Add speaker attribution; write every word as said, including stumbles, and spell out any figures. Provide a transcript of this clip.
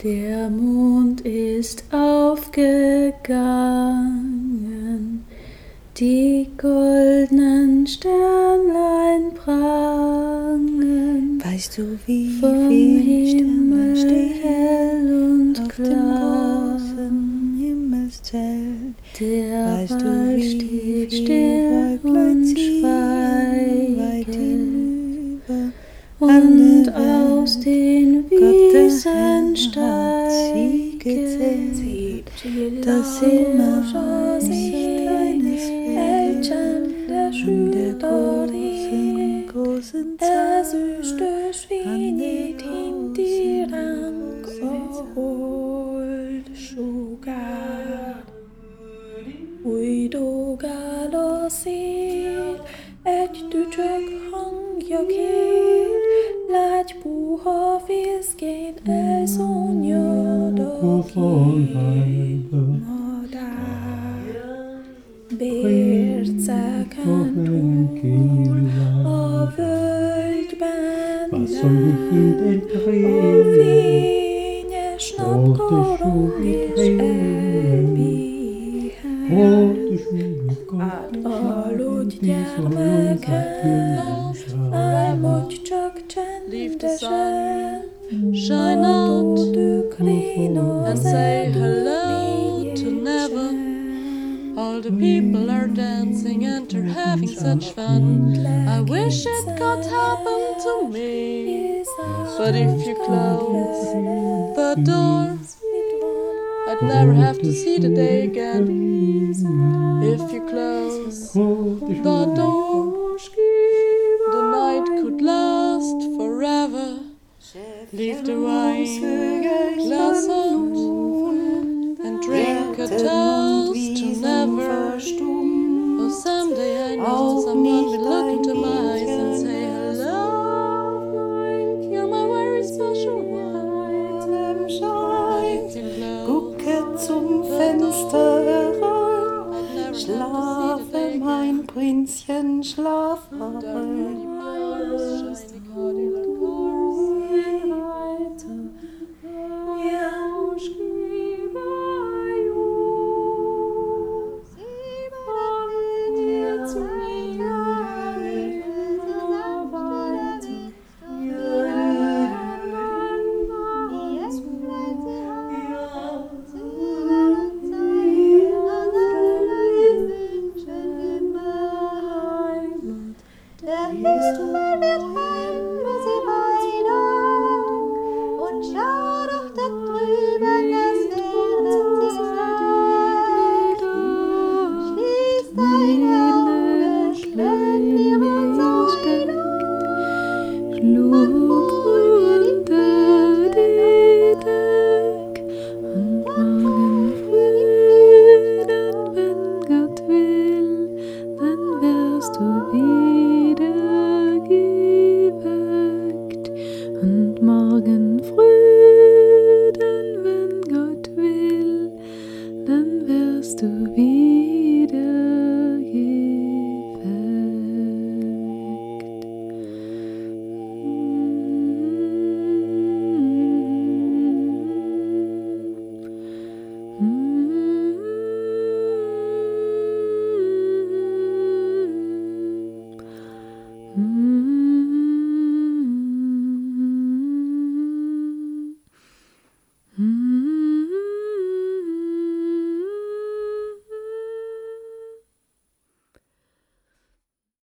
Speaker 1: Der Mond ist aufgegangen, die goldenen Sternlein prangen.
Speaker 2: Weißt du, wie
Speaker 1: vom
Speaker 2: viel
Speaker 1: Himmel
Speaker 2: Sterne
Speaker 1: hell und
Speaker 2: auf dem
Speaker 1: klar.
Speaker 2: großen Himmelszelt?
Speaker 1: Der
Speaker 2: Weißt du,
Speaker 1: Wald
Speaker 2: wie
Speaker 1: steht
Speaker 2: viel
Speaker 1: still
Speaker 2: Wölklein
Speaker 1: und
Speaker 2: ziehen weit
Speaker 1: schweigend,
Speaker 2: hinüber
Speaker 1: und
Speaker 2: alle
Speaker 1: aus
Speaker 2: Welt?
Speaker 1: den
Speaker 2: Gott der
Speaker 1: Wiesen
Speaker 2: Herr hat sie gezählt.
Speaker 1: steigen
Speaker 2: Das Maß eines Weges an der großen, großen Zahl, an der
Speaker 1: Új dolgál a szél, egy tücsök hangja kér, lágy puha fészkén elszónyad a két madár. Bérceken túl a völgyben lát, a fényes napkorong és elpihen. Átaludj gyermekem, álmodj csak csendesen,
Speaker 3: Shine out
Speaker 1: tükrén
Speaker 3: and
Speaker 1: az
Speaker 3: say hello to
Speaker 1: erdő
Speaker 3: never.
Speaker 1: nincsen.
Speaker 3: All the people are dancing and are having such fun. I wish it could happen to me. But if you close the door, I'd never have to see the day again. If you close the door, the night could last forever. Leave the wine glass out and drink a toast to never. Oh, someday I know someone will look into my eyes and say, hello, mine, you're my very special one. If you close
Speaker 2: Gucke zum Fenster herein, schlafe mein Prinzchen, schlaf ein.